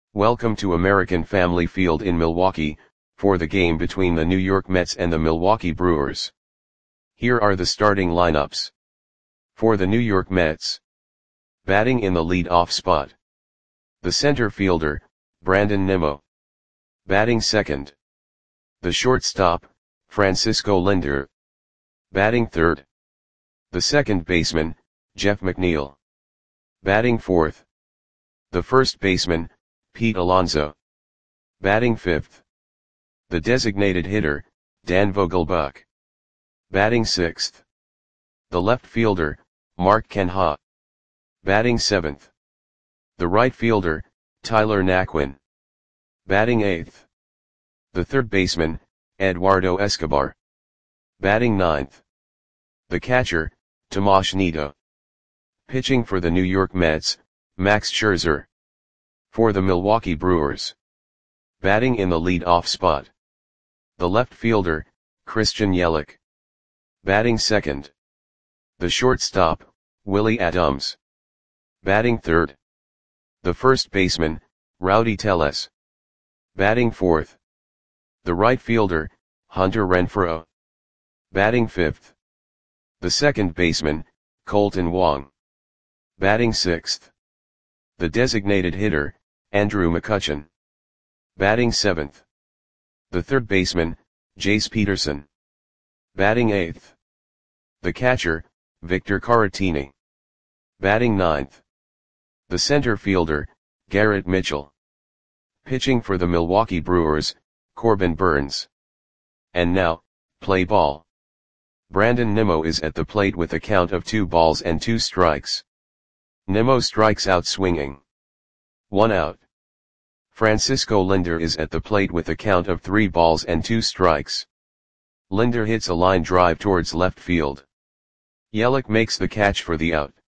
Welcome to American Family Field in Milwaukee, for the game between the New York Mets and the Milwaukee Brewers. Here are the starting lineups. For the New York Mets. Batting in the lead-off spot. The center fielder, Brandon Nimmo. Batting second. The shortstop, Francisco Lindor. Batting third. The second baseman, Jeff McNeil. Batting fourth. The first baseman, Pete Alonso. Batting fifth. The designated hitter, Dan Vogelbach. Batting sixth. The left fielder, Mark Canha. Batting seventh. The right fielder, Tyler Naquin. Batting eighth. The third baseman, Eduardo Escobar. Batting ninth. The catcher, Tomas Nido. Pitching for the New York Mets, Max Scherzer. For the Milwaukee Brewers. Batting in the lead-off spot. The left fielder, Christian Yelich. Batting second. The shortstop, Willie Adams. Batting third. The first baseman, Rowdy Tellez. Batting fourth. The right fielder, Hunter Renfroe. Batting fifth. The second baseman, Colton Wong. Batting sixth. The designated hitter, Andrew McCutchen. Batting seventh. The third baseman, Jace Peterson. Batting eighth. The catcher, Victor Caratini. Batting ninth. The center fielder, Garrett Mitchell. Pitching for the Milwaukee Brewers, Corbin Burns. And now, play ball. Brandon Nimmo is at the plate with a count of 2 balls and 2 strikes. Nimmo strikes out swinging. 1 out. Francisco Lindor is at the plate with a count of 3 balls and 2 strikes. Lindor hits a line drive towards left field. Yelich makes the catch for the out.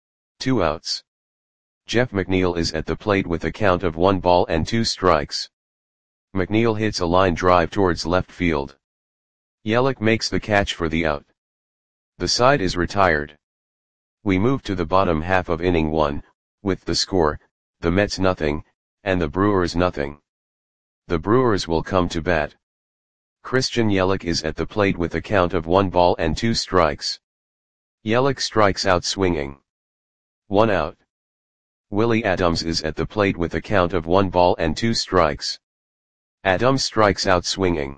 2 outs. Jeff McNeil is at the plate with a count of 1 ball and 2 strikes. McNeil hits a line drive towards left field. Yelich makes the catch for the out. The side is retired. We move to the bottom half of inning 1, with the score, the Mets nothing, and the Brewers nothing. The Brewers will come to bat. Christian Yelich is at the plate with a count of 1 ball and 2 strikes. Yelich strikes out swinging. 1 out. Willie Adams is at the plate with a count of 1 ball and 2 strikes. Adams strikes out swinging.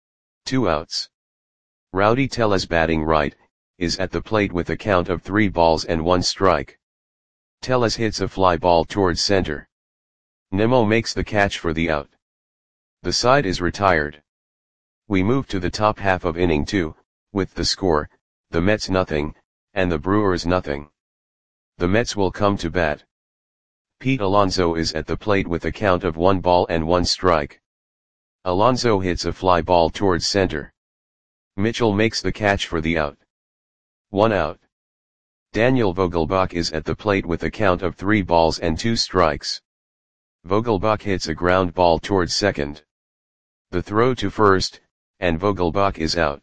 2 outs. Rowdy Tellez, batting right, is at the plate with a count of 3 balls and 1 strike. Tellez hits a fly ball towards center. Nimmo makes the catch for the out. The side is retired. We move to the top half of inning 2, with the score, the Mets nothing, and the Brewers nothing. The Mets will come to bat. Pete Alonso is at the plate with a count of 1 ball and 1 strike. Alonso hits a fly ball towards center. Mitchell makes the catch for the out. 1 out. Daniel Vogelbach is at the plate with a count of 3 balls and 2 strikes. Vogelbach hits a ground ball towards second. The throw to first, and Vogelbach is out.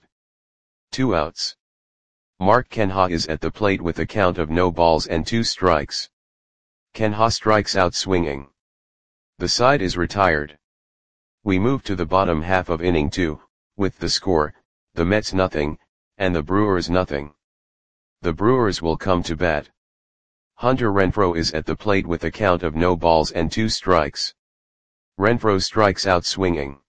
2 outs. Mark Canha is at the plate with a count of no balls and 2 strikes. Canha strikes out swinging. The side is retired. We move to the bottom half of inning 2, with the score, the Mets nothing, and the Brewers nothing. The Brewers will come to bat. Hunter Renfroe is at the plate with a count of no balls and 2 strikes. Renfroe strikes out swinging.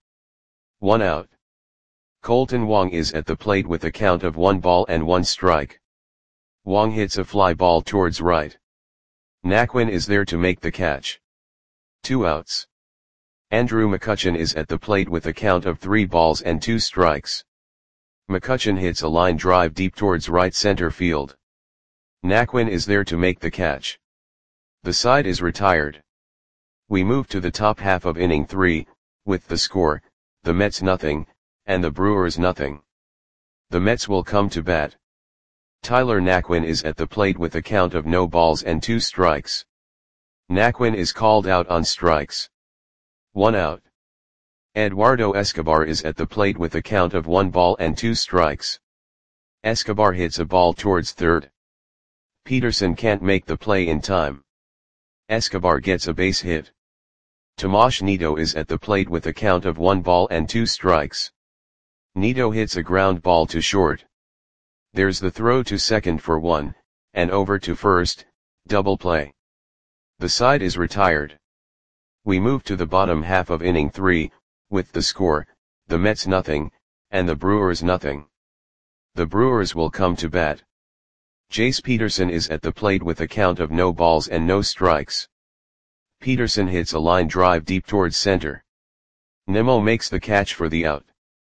1 out. Colton Wong is at the plate with a count of 1 ball and 1 strike. Wong hits a fly ball towards right. Naquin is there to make the catch. 2 outs. Andrew McCutchen is at the plate with a count of 3 balls and 2 strikes. McCutchen hits a line drive deep towards right center field. Naquin is there to make the catch. The side is retired. We move to the top half of inning 3, with the score, the Mets nothing, and the Brewers nothing. The Mets will come to bat. Tyler Naquin is at the plate with a count of no balls and 2 strikes. Naquin is called out on strikes. 1 out. Eduardo Escobar is at the plate with a count of 1 ball and 2 strikes. Escobar hits a ball towards third. Peterson can't make the play in time. Escobar gets a base hit. Tomasz Nito is at the plate with a count of 1 ball and 2 strikes. Nito hits a ground ball to short. There's the throw to second for 1, and over to first, double play. The side is retired. We move to the bottom half of inning 3, with the score, the Mets nothing, and the Brewers nothing. The Brewers will come to bat. Jace Peterson is at the plate with a count of no balls and no strikes. Peterson hits a line drive deep towards center. Nimmo makes the catch for the out.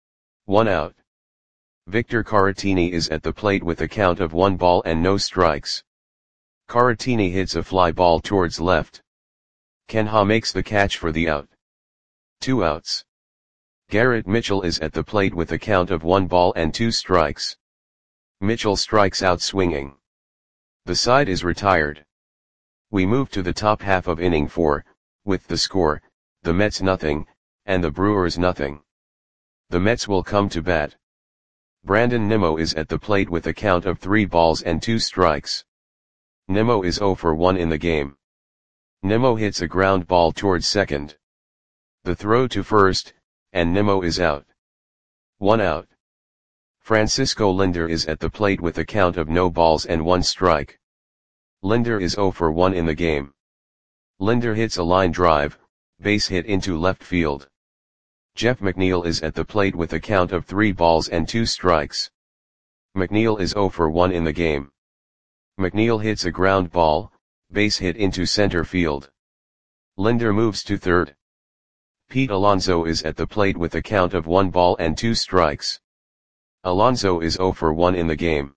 1 out. Victor Caratini is at the plate with a count of 1 ball and no strikes. Caratini hits a fly ball towards left. Ken Ha makes the catch for the out. 2 outs. Garrett Mitchell is at the plate with a count of 1 ball and 2 strikes. Mitchell strikes out swinging. The side is retired. We move to the top half of inning 4, with the score, the Mets nothing, and the Brewers nothing. The Mets will come to bat. Brandon Nimmo is at the plate with a count of 3 balls and 2 strikes. Nimmo is 0 for 1 in the game. Nimmo hits a ground ball towards second. The throw to first, and Nimmo is out. 1 out. Francisco Lindor is at the plate with a count of no balls and 1 strike. Lindor is 0 for 1 in the game. Lindor hits a line drive, base hit into left field. Jeff McNeil is at the plate with a count of 3 balls and 2 strikes. McNeil is 0 for 1 in the game. McNeil hits a ground ball, base hit into center field. Lindor moves to third. Pete Alonso is at the plate with a count of 1 ball and 2 strikes. Alonso is 0 for 1 in the game.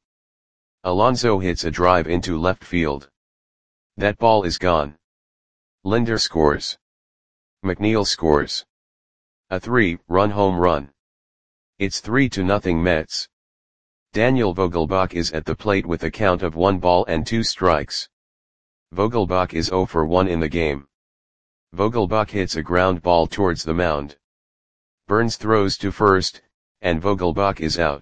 Alonso hits a drive into left field. That ball is gone. Lindor scores. McNeil scores. A 3-run home run. It's 3-0 Mets. Daniel Vogelbach is at the plate with a count of 1 ball and 2 strikes. Vogelbach is 0 for 1 in the game. Vogelbach hits a ground ball towards the mound. Burns throws to first, and Vogelbach is out.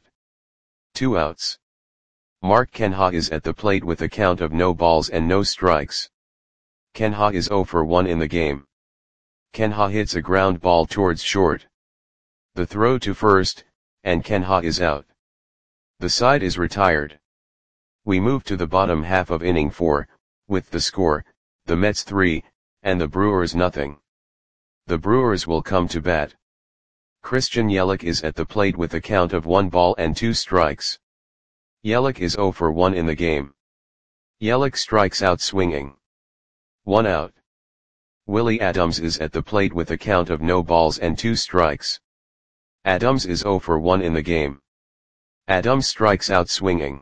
2 outs. Mark Canha is at the plate with a count of no balls and no strikes. Canha is 0 for 1 in the game. Canha hits a ground ball towards short. The throw to first, and Canha is out. The side is retired. We move to the bottom half of inning 4, with the score, the Mets 3, and the Brewers nothing. The Brewers will come to bat. Christian Yelich is at the plate with a count of 1 ball and 2 strikes. Yelich is 0 for 1 in the game. Yelich strikes out swinging. 1 out. Willie Adams is at the plate with a count of no balls and 2 strikes. Adams is 0 for 1 in the game. Adams strikes out swinging.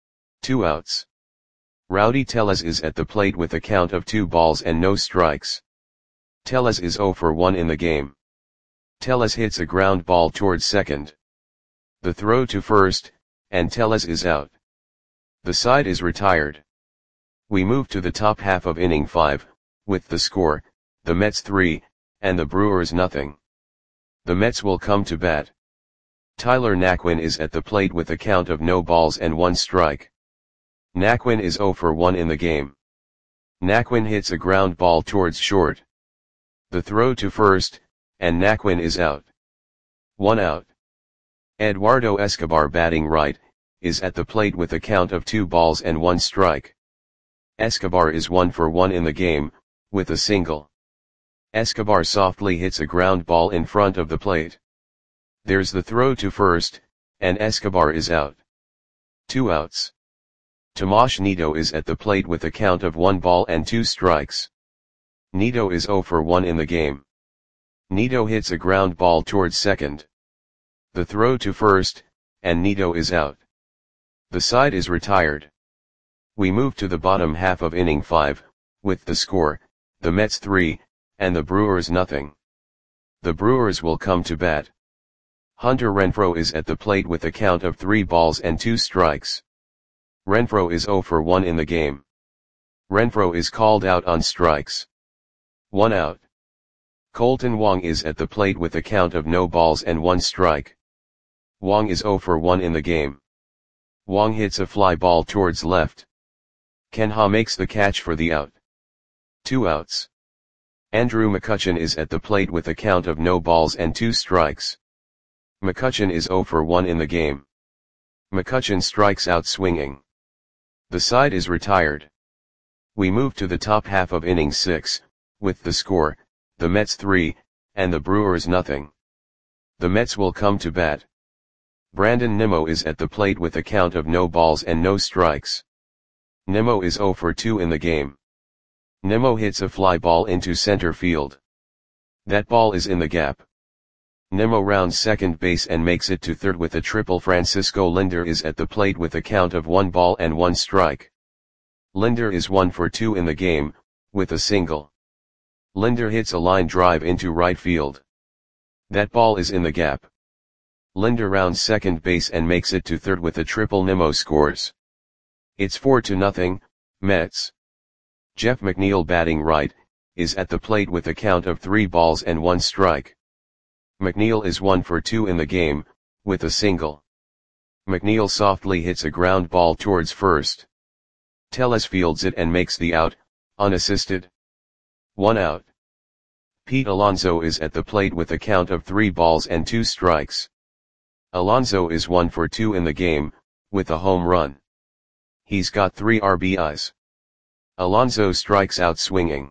2 outs. Rowdy Tellez is at the plate with a count of 2 balls and no strikes. Tellez is 0 for 1 in the game. Tellez hits a ground ball towards second. The throw to first, and Tellez is out. The side is retired. We move to the top half of inning 5, with the score, the Mets 3, and the Brewers nothing. The Mets will come to bat. Tyler Naquin is at the plate with a count of no balls and 1 strike. Naquin is 0 for 1 in the game. Naquin hits a ground ball towards short. The throw to first, and Naquin is out. 1 out. Eduardo Escobar batting right, is at the plate with a count of 2 balls and 1 strike. Escobar is 1 for 1 in the game, with a single. Escobar softly hits a ground ball in front of the plate. There's the throw to first, and Escobar is out. 2 outs. Tomasz Nito is at the plate with a count of 1 ball and 2 strikes. Nito is 0 for 1 in the game. Nito hits a ground ball towards second. The throw to first, and Nito is out. The side is retired. We move to the bottom half of inning 5, with the score, the Mets 3, and the Brewers nothing. The Brewers will come to bat. Hunter Renfroe is at the plate with a count of 3 balls and 2 strikes. Renfroe is 0 for 1 in the game. Renfroe is called out on strikes. 1 out. Colton Wong is at the plate with a count of no balls and 1 strike. Wong is 0 for 1 in the game. Wong hits a fly ball towards left. Ken Ha makes the catch for the out. 2 outs. Andrew McCutchen is at the plate with a count of no balls and 2 strikes. McCutchen is 0 for 1 in the game. McCutchen strikes out swinging. The side is retired. We move to the top half of inning 6, with the score, the Mets 3, and the Brewers nothing. The Mets will come to bat. Brandon Nimmo is at the plate with a count of no balls and no strikes. Nimmo is 0 for 2 in the game. Nimmo hits a fly ball into center field. That ball is in the gap. Nimmo rounds second base and makes it to third with a triple. Francisco Lindor is at the plate with a count of 1 ball and 1 strike. Lindor is 1 for 2 in the game, with a single. Lindor hits a line drive into right field. That ball is in the gap. Lindor rounds second base and makes it to third with a triple. Nimmo scores. It's 4-0, Mets. Jeff McNeil, batting right, is at the plate with a count of 3 balls and 1 strike. McNeil is 1 for 2 in the game, with a single. McNeil softly hits a ground ball towards first. Tellez fields it and makes the out, unassisted. 1 out. Pete Alonso is at the plate with a count of 3 balls and 2 strikes. Alonso is 1 for 2 in the game, with a home run. He's got 3 RBIs. Alonso strikes out swinging.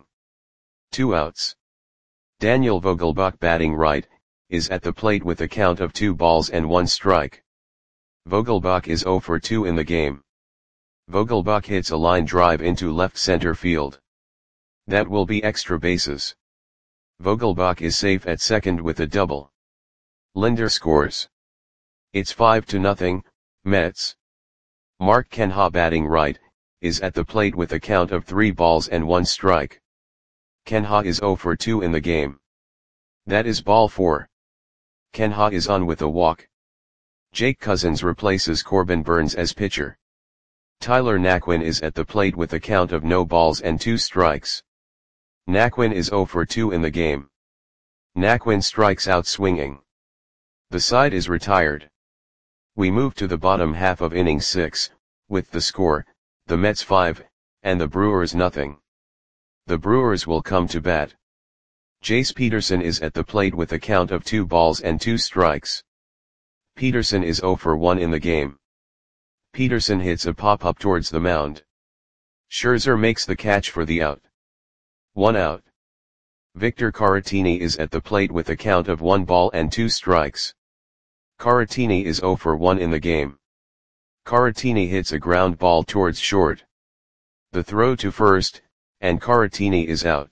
2 outs. Daniel Vogelbach, batting right, is at the plate with a count of 2 balls and 1 strike. Vogelbach is 0 for 2 in the game. Vogelbach hits a line drive into left center field. That will be extra bases. Vogelbach is safe at second with a double. Lindor scores. It's 5-0, Mets. Mark Canha, batting right, is at the plate with a count of 3 balls and 1 strike. Canha is 0 for 2 in the game. That is ball 4. Canha is on with a walk. Jake Cousins replaces Corbin Burnes as pitcher. Tyler Naquin is at the plate with a count of no balls and 2 strikes. Naquin is 0 for 2 in the game. Naquin strikes out swinging. The side is retired. We move to the bottom half of inning 6, with the score, the Mets 5, and the Brewers nothing. The Brewers will come to bat. Jace Peterson is at the plate with a count of 2 balls and 2 strikes. Peterson is 0 for 1 in the game. Peterson hits a pop-up towards the mound. Scherzer makes the catch for the out. 1 out. Victor Caratini is at the plate with a count of 1 ball and 2 strikes. Caratini is 0 for 1 in the game. Caratini hits a ground ball towards short. The throw to first, and Caratini is out.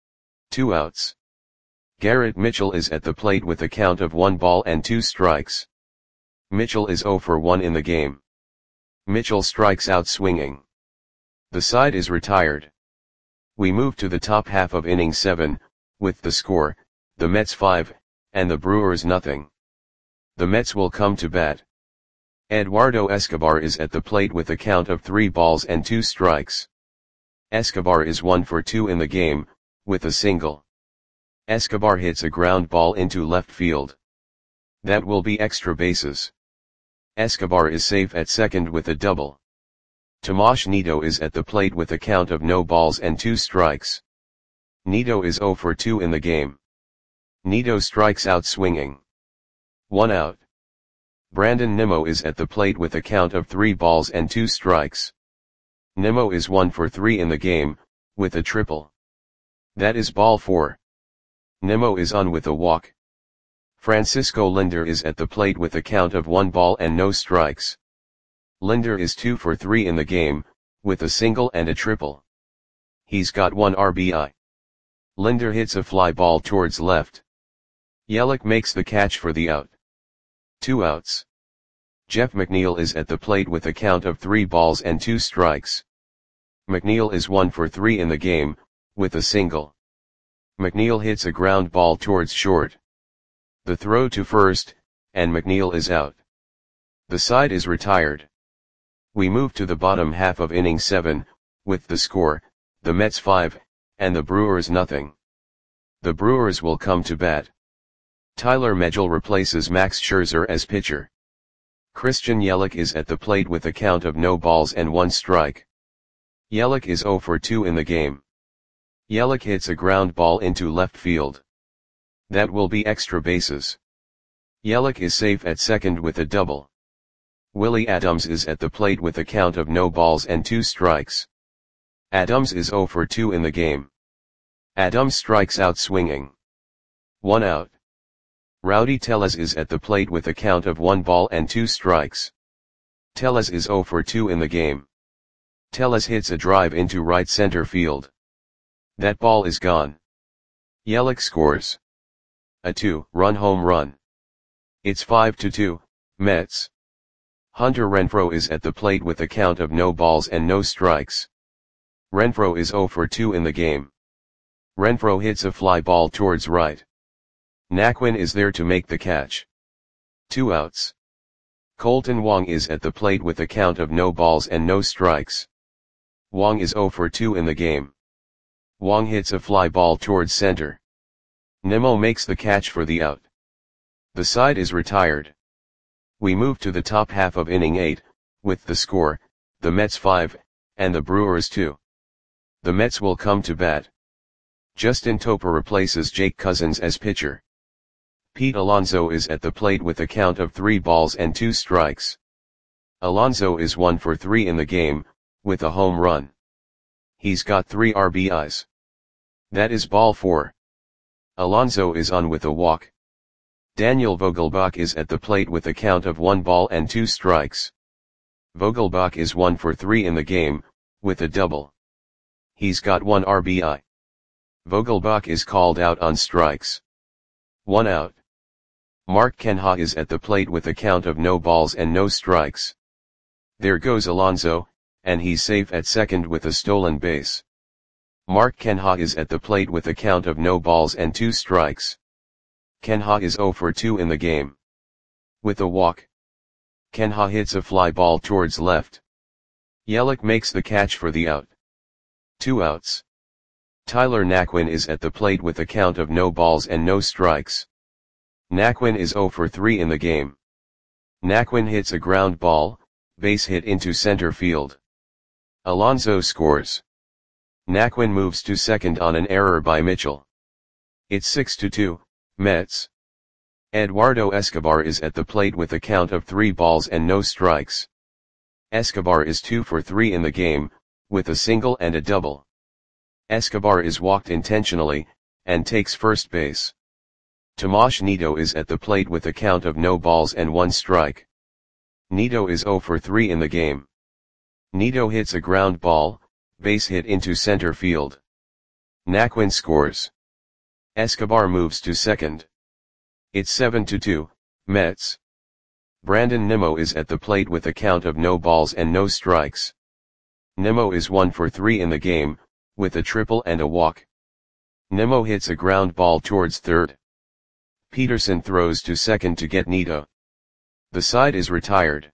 2 outs. Garrett Mitchell is at the plate with a count of 1 ball and 2 strikes. Mitchell is 0 for 1 in the game. Mitchell strikes out swinging. The side is retired. We move to the top half of inning 7, with the score, the Mets 5, and the Brewers nothing. The Mets will come to bat. Eduardo Escobar is at the plate with a count of 3 balls and 2 strikes. Escobar is 1 for 2 in the game, with a single. Escobar hits a ground ball into left field. That will be extra bases. Escobar is safe at second with a double. Tomas Nido is at the plate with a count of no balls and 2 strikes. Nido is 0 for 2 in the game. Nido strikes out swinging. 1 out. Brandon Nimmo is at the plate with a count of 3 balls and 2 strikes. Nimmo is 1 for 3 in the game, with a triple. That is ball 4. Nimmo is on with a walk. Francisco Lindor is at the plate with a count of 1 ball and no strikes. Lindor is 2 for 3 in the game, with a single and a triple. He's got 1 RBI. Lindor hits a fly ball towards left. Yelich makes the catch for the out. 2 outs. Jeff McNeil is at the plate with a count of 3 balls and 2 strikes. McNeil is 1 for 3 in the game, with a single. McNeil hits a ground ball towards short. The throw to first, and McNeil is out. The side is retired. We move to the bottom half of inning 7, with the score, the Mets 5, and the Brewers nothing. The Brewers will come to bat. Tyler Megill replaces Max Scherzer as pitcher. Christian Yelich is at the plate with a count of no balls and 1 strike. Yelich is 0 for 2 in the game. Yelich hits a ground ball into left field. That will be extra bases. Yelich is safe at second with a double. Willie Adams is at the plate with a count of no balls and 2 strikes. Adams is 0 for 2 in the game. Adams strikes out swinging. 1 out. Rowdy Tellez is at the plate with a count of 1 ball and 2 strikes. Tellez is 0 for 2 in the game. Tellez hits a drive into right center field. That ball is gone. Yelich scores a 2-run home run. It's 5-2, Mets. Hunter Renfroe is at the plate with a count of no balls and no strikes. Renfroe is 0 for 2 in the game. Renfroe hits a fly ball towards right. Naquin is there to make the catch. 2 outs. Colton Wong is at the plate with a count of no balls and no strikes. Wong is 0 for 2 in the game. Wong hits a fly ball towards center. Nimmo makes the catch for the out. The side is retired. We move to the top half of inning 8, with the score, the Mets 5, and the Brewers 2. The Mets will come to bat. Justin Topa replaces Jake Cousins as pitcher. Pete Alonso is at the plate with a count of 3 balls and 2 strikes. Alonso is 1 for 3 in the game, with a home run. He's got 3 RBIs. That is ball 4. Alonso is on with a walk. Daniel Vogelbach is at the plate with a count of 1 ball and 2 strikes. Vogelbach is 1 for 3 in the game, with a double. He's got 1 RBI. Vogelbach is called out on strikes. 1 out. Mark Canha is at the plate with a count of no balls and no strikes. There goes Alonso, and he's safe at second with a stolen base. Mark Canha is at the plate with a count of no balls and 2 strikes. Canha is 0 for 2 in the game. With a walk. Canha hits a fly ball towards left. Yelich makes the catch for the out. 2 outs. Tyler Naquin is at the plate with a count of no balls and no strikes. Naquin is 0 for 3 in the game. Naquin hits a ground ball, base hit into center field. Alonso scores. Naquin moves to second on an error by Mitchell. It's 6-2, Mets. Eduardo Escobar is at the plate with a count of 3 balls and no strikes. Escobar is 2 for 3 in the game, with a single and a double. Escobar is walked intentionally, and takes first base. Tomas Nido is at the plate with a count of no balls and 1 strike. Nido is 0 for 3 in the game. Nido hits a ground ball, base hit into center field. Naquin scores. Escobar moves to second. It's 7-2, Mets. Brandon Nimmo is at the plate with a count of no balls and no strikes. Nimmo is 1 for 3 in the game, with a triple and a walk. Nimmo hits a ground ball towards third. Peterson throws to second to get Nido. The side is retired.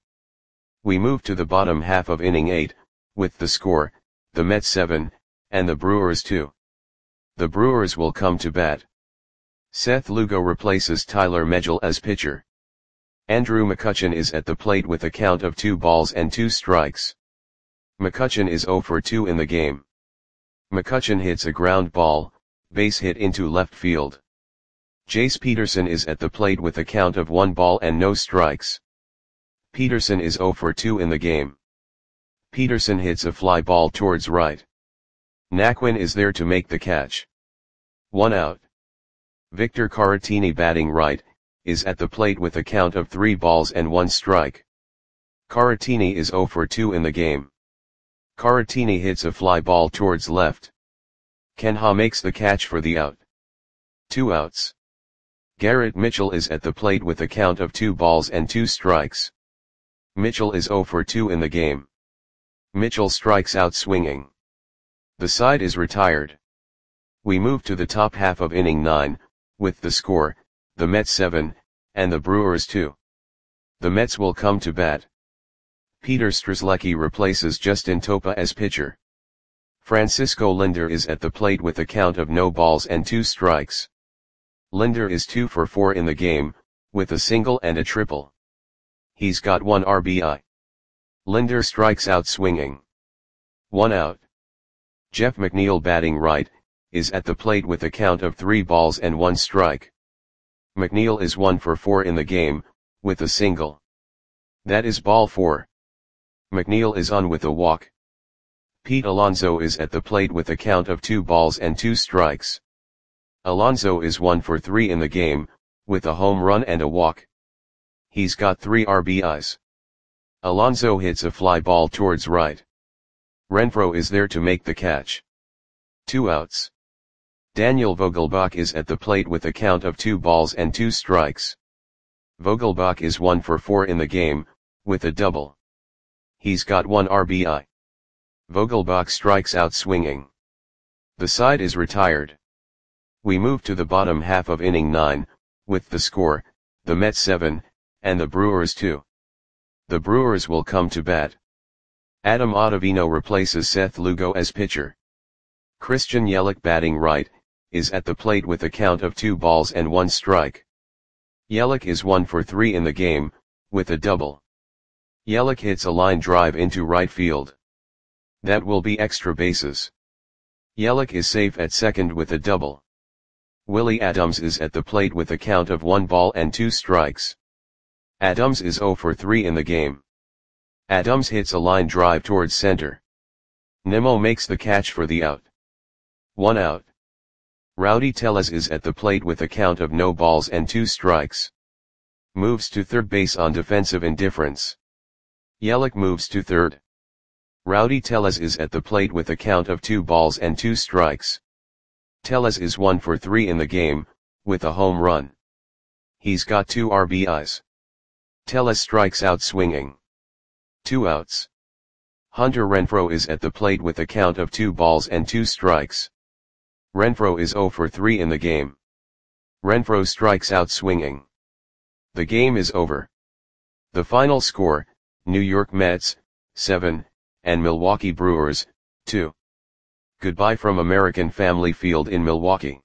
We move to the bottom half of inning 8, with the score, the Mets 7, and the Brewers 2. The Brewers will come to bat. Seth Lugo replaces Tyler Megill as pitcher. Andrew McCutchen is at the plate with a count of 2 balls and 2 strikes. McCutchen is 0 for 2 in the game. McCutchen hits a ground ball, base hit into left field. Jace Peterson is at the plate with a count of 1 ball and no strikes. Peterson is 0 for 2 in the game. Peterson hits a fly ball towards right. Naquin is there to make the catch. 1 out. Victor Caratini batting right, is at the plate with a count of 3 balls and 1 strike. Caratini is 0 for 2 in the game. Caratini hits a fly ball towards left. Canha makes the catch for the out. 2 outs. Garrett Mitchell is at the plate with a count of 2 balls and 2 strikes. Mitchell is 0 for 2 in the game. Mitchell strikes out swinging. The side is retired. We move to the top half of inning 9, with the score, the Mets 7, and the Brewers 2. The Mets will come to bat. Peter Strzelecki replaces Justin Topa as pitcher. Francisco Lindor is at the plate with a count of no balls and 2 strikes. Lindor is 2 for 4 in the game, with a single and a triple. He's got 1 RBI. Lindor strikes out swinging. 1 out. Jeff McNeil batting right, is at the plate with a count of 3 balls and 1 strike. McNeil is 1 for 4 in the game, with a single. That is ball 4. McNeil is on with a walk. Pete Alonso is at the plate with a count of 2 balls and 2 strikes. Alonso is 1 for 3 in the game, with a home run and a walk. He's got 3 RBIs. Alonso hits a fly ball towards right. Renfroe is there to make the catch. 2 outs. Daniel Vogelbach is at the plate with a count of 2 balls and 2 strikes. Vogelbach is 1 for 4 in the game, with a double. He's got 1 RBI. Vogelbach strikes out swinging. The side is retired. We move to the bottom half of inning 9, with the score, the Mets 7, and the Brewers 2. The Brewers will come to bat. Adam Ottavino replaces Seth Lugo as pitcher. Christian Yelich, batting right, is at the plate with a count of 2 balls and 1 strike. Yelich is 1 for 3 in the game, with a double. Yelich hits a line drive into right field. That will be extra bases. Yelich is safe at second with a double. Willie Adams is at the plate with a count of 1 ball and 2 strikes. Adams is 0 for 3 in the game. Adams hits a line drive towards center. Nimmo makes the catch for the out. 1 out. Rowdy Tellez is at the plate with a count of no balls and 2 strikes. Moves to third base on defensive indifference. Yelich moves to third. Rowdy Tellez is at the plate with a count of 2 balls and 2 strikes. Tellez is 1 for 3 in the game, with a home run. He's got 2 RBIs. Tellez strikes out swinging. 2 outs. Hunter Renfroe is at the plate with a count of 2 balls and 2 strikes. Renfroe is 0 for 3 in the game. Renfroe strikes out swinging. The game is over. The final score, New York Mets, 7, and Milwaukee Brewers, 2. Goodbye from American Family Field in Milwaukee.